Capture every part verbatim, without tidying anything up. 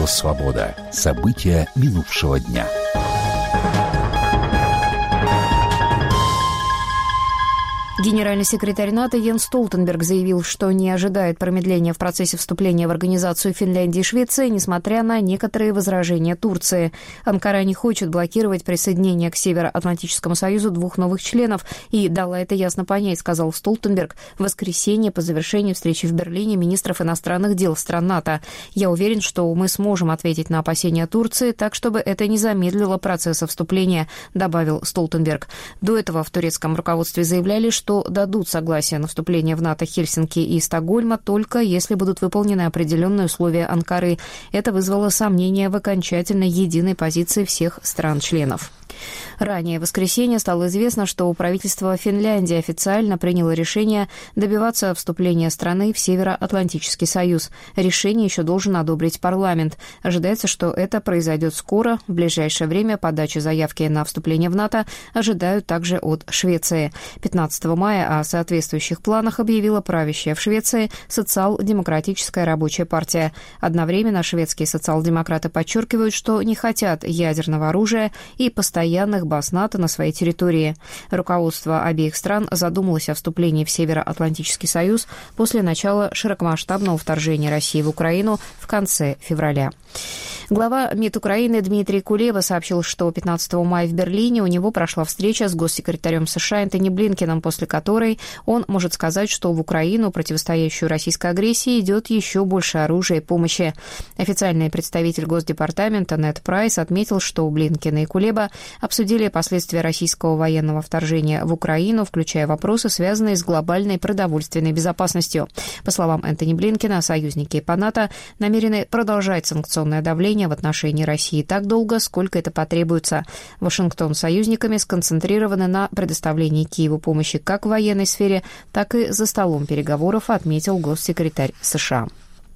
Радио «Свобода». События минувшего дня. Генеральный секретарь НАТО Йенс Столтенберг заявил, что не ожидает промедления в процессе вступления в организацию Финляндии и Швеции, несмотря на некоторые возражения Турции. Анкара не хочет блокировать присоединение к Североатлантическому союзу двух новых членов и дала это ясно понять, сказал Столтенберг в воскресенье по завершении встречи в Берлине министров иностранных дел стран НАТО. «Я уверен, что мы сможем ответить на опасения Турции так, чтобы это не замедлило процесса вступления», добавил Столтенберг. До этого в турецком руководстве заявляли, что что дадут согласие на вступление в НАТО Хельсинки и Стокгольма только если будут выполнены определенные условия Анкары. Это вызвало сомнения в окончательно единой позиции всех стран-членов. Ранее в воскресенье стало известно, что правительство Финляндии официально приняло решение добиваться вступления страны в Североатлантический союз. Решение еще должен одобрить парламент. Ожидается, что это произойдет скоро. В ближайшее время подачи заявки на вступление в НАТО ожидают также от Швеции. пятнадцатого мая о соответствующих планах объявила правящая в Швеции Социал-демократическая рабочая партия. Одновременно шведские социал-демократы подчеркивают, что не хотят ядерного оружия и постоянных баз НАТО на своей территории. Руководство обеих стран задумалось о вступлении в Североатлантический союз после начала широкомасштабного вторжения России в Украину в конце февраля. Глава МИД Украины Дмитрий Кулеба сообщил, что пятнадцатого мая в Берлине у него прошла встреча с госсекретарем США Энтони Блинкеном, после которой он может сказать, что в Украину, противостоящую российской агрессии, идет еще больше оружия и помощи. Официальный представитель Госдепартамента Нед Прайс отметил, что Блинкен и Кулеба обсудили последствия российского военного вторжения в Украину, включая вопросы, связанные с глобальной продовольственной безопасностью. По словам Энтони Блинкена, союзники по НАТО намерены продолжать санкционное давление в отношении России так долго, сколько это потребуется. Вашингтон с союзниками сконцентрированы на предоставлении Киеву помощи как в военной сфере, так и за столом переговоров, отметил госсекретарь США.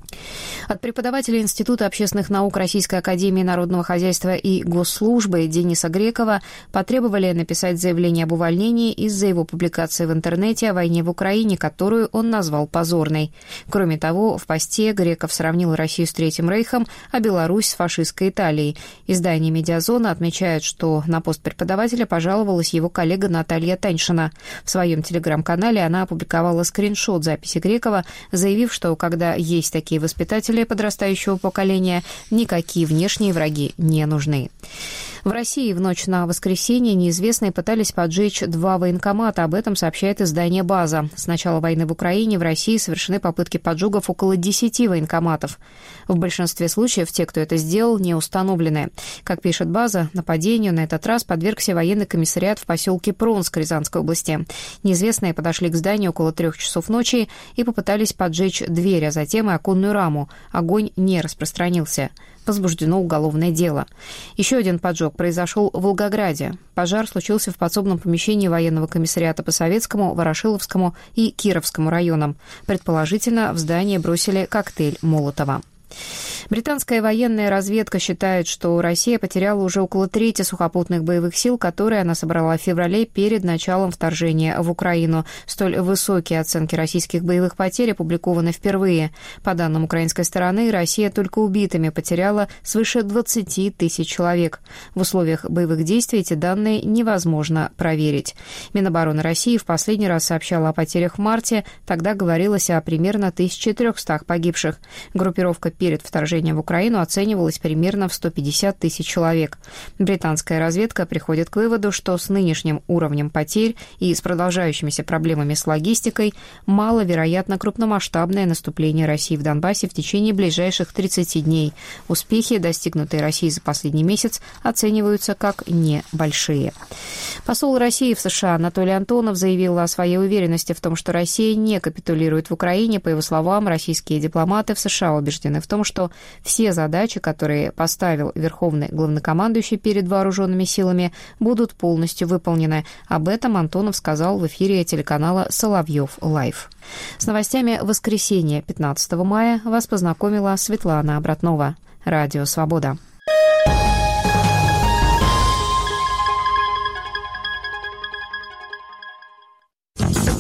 От преподавателя Института общественных наук Российской академии народного хозяйства и госслужбы Дениса Грекова потребовали написать заявление об увольнении из-за его публикации в интернете о войне в Украине, которую он назвал позорной. Кроме того, в посте Греков сравнил Россию с Третьим Рейхом, а Беларусь с фашистской Италией. Издание «Медиазона» отмечает, что на пост преподавателя пожаловалась его коллега Наталья Таньшина. В своем телеграм-канале она опубликовала скриншот записи Грекова, заявив, что когда есть такие воспитатели подрастающего поколения, никакие внешние враги не нужны. В России в ночь на воскресенье неизвестные пытались поджечь два военкомата. Об этом сообщает издание «База». С начала войны в Украине в России совершены попытки поджогов около десяти военкоматов. В большинстве случаев те, кто это сделал, не установлены. Как пишет «База», нападению на этот раз подвергся военный комиссариат в поселке Пронск Рязанской области. Неизвестные подошли к зданию около трех часов ночи и попытались поджечь дверь, а затем и оконную раму. Огонь не распространился. Возбуждено уголовное дело. Еще один поджог произошел в Волгограде. Пожар случился в подсобном помещении военного комиссариата по Советскому, Ворошиловскому и Кировскому районам. Предположительно, в здание бросили коктейль Молотова. Британская военная разведка считает, что Россия потеряла уже около трети сухопутных боевых сил, которые она собрала в феврале перед началом вторжения в Украину. Столь высокие оценки российских боевых потерь опубликованы впервые. По данным украинской стороны, Россия только убитыми потеряла свыше двадцати тысяч человек. В условиях боевых действий эти данные невозможно проверить. Минобороны России в последний раз сообщала о потерях в марте. Тогда говорилось о примерно тысяче трехстах погибших. Группировка перед вторжением в Украину оценивалась примерно в сто пятьдесят тысяч человек. Британская разведка приходит к выводу, что с нынешним уровнем потерь и с продолжающимися проблемами с логистикой маловероятно крупномасштабное наступление России в Донбассе в течение ближайших тридцати дней. Успехи, достигнутые Россией за последний месяц, оцениваются как небольшие. Посол России в США Анатолий Антонов заявил о своей уверенности в том, что Россия не капитулирует в Украине. По его словам, российские дипломаты в США убеждены в том, что все задачи, которые поставил Верховный главнокомандующий перед вооруженными силами, будут полностью выполнены. Об этом Антонов сказал в эфире телеканала «Соловьев Лайв». С новостями воскресенья пятнадцатого мая вас познакомила Светлана Обратнова. Радио «Свобода».